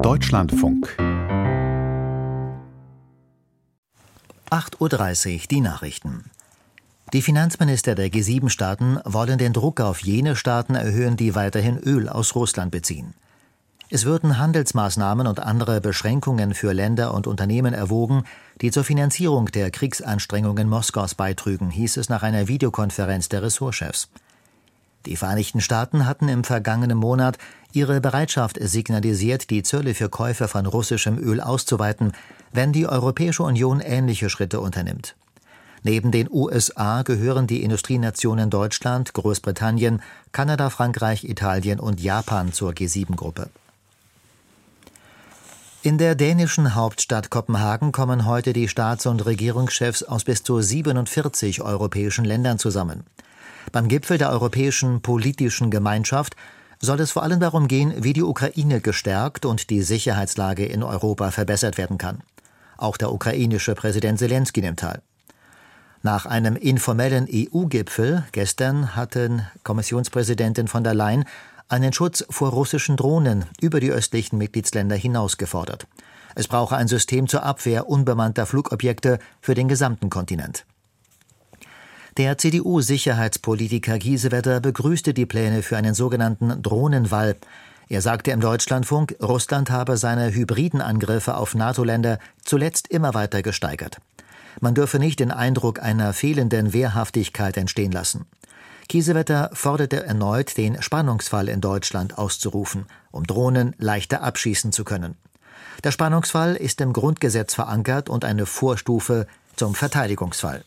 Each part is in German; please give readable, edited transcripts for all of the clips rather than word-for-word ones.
Deutschlandfunk 8:30 Uhr, die Nachrichten. Die Finanzminister der G7-Staaten wollen den Druck auf jene Staaten erhöhen, die weiterhin Öl aus Russland beziehen. Es würden Handelsmaßnahmen und andere Beschränkungen für Länder und Unternehmen erwogen, die zur Finanzierung der Kriegsanstrengungen Moskaus beitrügen, hieß es nach einer Videokonferenz der Ressortchefs. Die Vereinigten Staaten hatten im vergangenen Monat ihre Bereitschaft signalisiert, die Zölle für Käufer von russischem Öl auszuweiten, wenn die Europäische Union ähnliche Schritte unternimmt. Neben den USA gehören die Industrienationen Deutschland, Großbritannien, Kanada, Frankreich, Italien und Japan zur G7-Gruppe. In der dänischen Hauptstadt Kopenhagen kommen heute die Staats- und Regierungschefs aus bis zu 47 europäischen Ländern zusammen. Beim Gipfel der Europäischen Politischen Gemeinschaft soll es vor allem darum gehen, wie die Ukraine gestärkt und die Sicherheitslage in Europa verbessert werden kann. Auch der ukrainische Präsident Selenskyj nimmt teil. Nach einem informellen EU-Gipfel gestern hatten Kommissionspräsidentin von der Leyen einen Schutz vor russischen Drohnen über die östlichen Mitgliedsländer hinaus gefordert. Es brauche ein System zur Abwehr unbemannter Flugobjekte für den gesamten Kontinent. Der CDU-Sicherheitspolitiker Kiesewetter begrüßte die Pläne für einen sogenannten Drohnenwall. Er sagte im Deutschlandfunk, Russland habe seine hybriden Angriffe auf NATO-Länder zuletzt immer weiter gesteigert. Man dürfe nicht den Eindruck einer fehlenden Wehrhaftigkeit entstehen lassen. Kiesewetter forderte erneut, den Spannungsfall in Deutschland auszurufen, um Drohnen leichter abschießen zu können. Der Spannungsfall ist im Grundgesetz verankert und eine Vorstufe zum Verteidigungsfall.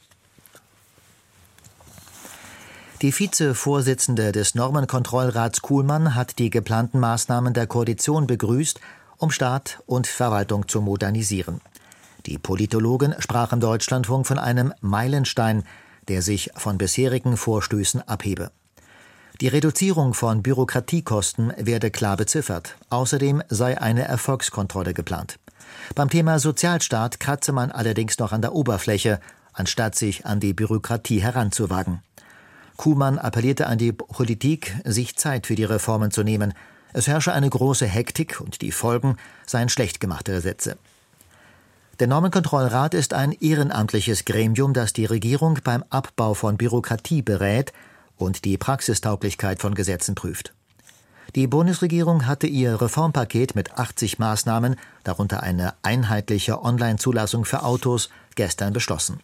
Die Vizevorsitzende des Normenkontrollrats Kuhlmann hat die geplanten Maßnahmen der Koalition begrüßt, um Staat und Verwaltung zu modernisieren. Die Politologin sprach im Deutschlandfunk von einem Meilenstein, der sich von bisherigen Vorstößen abhebe. Die Reduzierung von Bürokratiekosten werde klar beziffert. Außerdem sei eine Erfolgskontrolle geplant. Beim Thema Sozialstaat kratze man allerdings noch an der Oberfläche, anstatt sich an die Bürokratie heranzuwagen. Kuhlmann appellierte an die Politik, sich Zeit für die Reformen zu nehmen. Es herrsche eine große Hektik und die Folgen seien schlecht gemachte Sätze. Der Normenkontrollrat ist ein ehrenamtliches Gremium, das die Regierung beim Abbau von Bürokratie berät und die Praxistauglichkeit von Gesetzen prüft. Die Bundesregierung hatte ihr Reformpaket mit 80 Maßnahmen, darunter eine einheitliche Online-Zulassung für Autos, gestern beschlossen.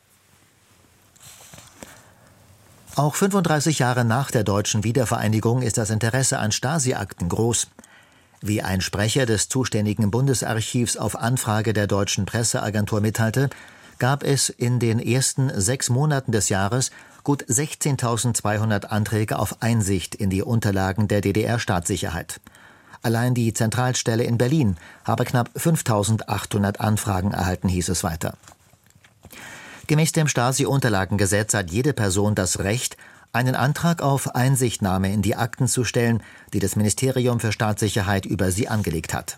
Auch 35 Jahre nach der deutschen Wiedervereinigung ist das Interesse an Stasi-Akten groß. Wie ein Sprecher des zuständigen Bundesarchivs auf Anfrage der deutschen Presseagentur mitteilte, gab es in den ersten 6 Monaten des Jahres gut 16.200 Anträge auf Einsicht in die Unterlagen der DDR-Staatssicherheit. Allein die Zentralstelle in Berlin habe knapp 5.800 Anfragen erhalten, hieß es weiter. Gemäß dem Stasi-Unterlagengesetz hat jede Person das Recht, einen Antrag auf Einsichtnahme in die Akten zu stellen, die das Ministerium für Staatssicherheit über sie angelegt hat.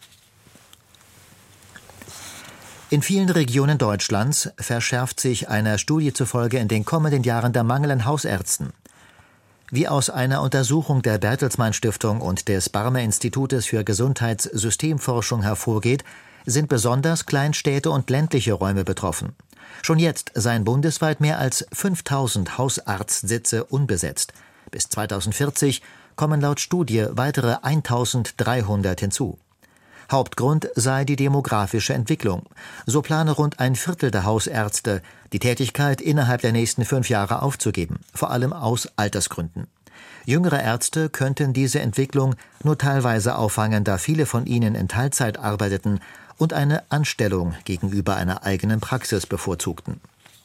In vielen Regionen Deutschlands verschärft sich einer Studie zufolge in den kommenden Jahren der Mangel an Hausärzten. Wie aus einer Untersuchung der Bertelsmann Stiftung und des Barmer Institutes für Gesundheitssystemforschung hervorgeht, sind besonders Kleinstädte und ländliche Räume betroffen. Schon jetzt seien bundesweit mehr als 5.000 Hausarztsitze unbesetzt. Bis 2040 kommen laut Studie weitere 1.300 hinzu. Hauptgrund sei die demografische Entwicklung. So plane rund ein Viertel der Hausärzte, die Tätigkeit innerhalb der nächsten 5 Jahre aufzugeben, vor allem aus Altersgründen. Jüngere Ärzte könnten diese Entwicklung nur teilweise auffangen, da viele von ihnen in Teilzeit arbeiteten und eine Anstellung gegenüber einer eigenen Praxis bevorzugten.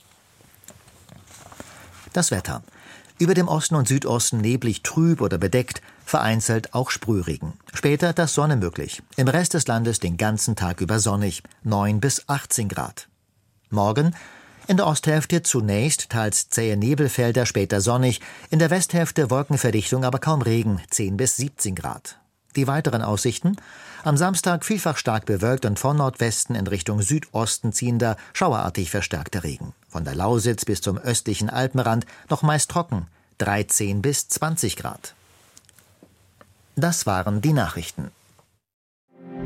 Das Wetter. Über dem Osten und Südosten neblig trüb oder bedeckt, vereinzelt auch Sprühregen. Später das Sonne möglich. Im Rest des Landes den ganzen Tag über sonnig, 9 bis 18 Grad. Morgen in der Osthälfte zunächst teils zähe Nebelfelder, später sonnig, in der Westhälfte Wolkenverdichtung, aber kaum Regen, 10 bis 17 Grad. Die weiteren Aussichten: am Samstag vielfach stark bewölkt und von Nordwesten in Richtung Südosten ziehender, schauerartig verstärkter Regen. Von der Lausitz bis zum östlichen Alpenrand noch meist trocken, 13 bis 20 Grad. Das waren die Nachrichten.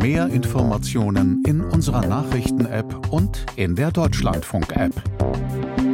Mehr Informationen in unserer Nachrichten-App und in der Deutschlandfunk-App.